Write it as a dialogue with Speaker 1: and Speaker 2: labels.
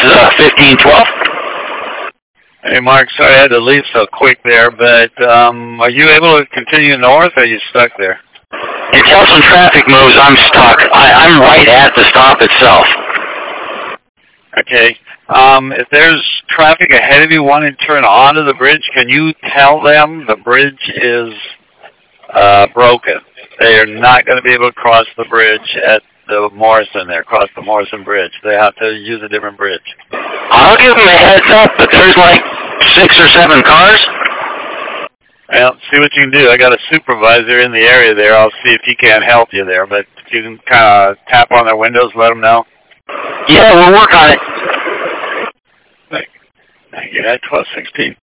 Speaker 1: 1512.
Speaker 2: Hey, Mark, sorry I had to leave so quick there, but are you able to continue north, or are you stuck there?
Speaker 1: Until some traffic moves, I'm stuck. I'm right at the stop itself.
Speaker 2: Okay. If there's traffic ahead of you wanting to turn onto the bridge, can you tell them the bridge is broken? They are not going to be able to cross the bridge at the Morrison there, cross the Morrison Bridge. They have to use a different bridge.
Speaker 1: I'll give them a heads up, but there's like 6 or 7 cars.
Speaker 2: Well, see what you can do. I got a supervisor in the area there. I'll see if he can't help you there. But if you can kind of tap on their windows, let them know.
Speaker 1: Yeah, we'll work on it.
Speaker 2: Thank you. At 1216.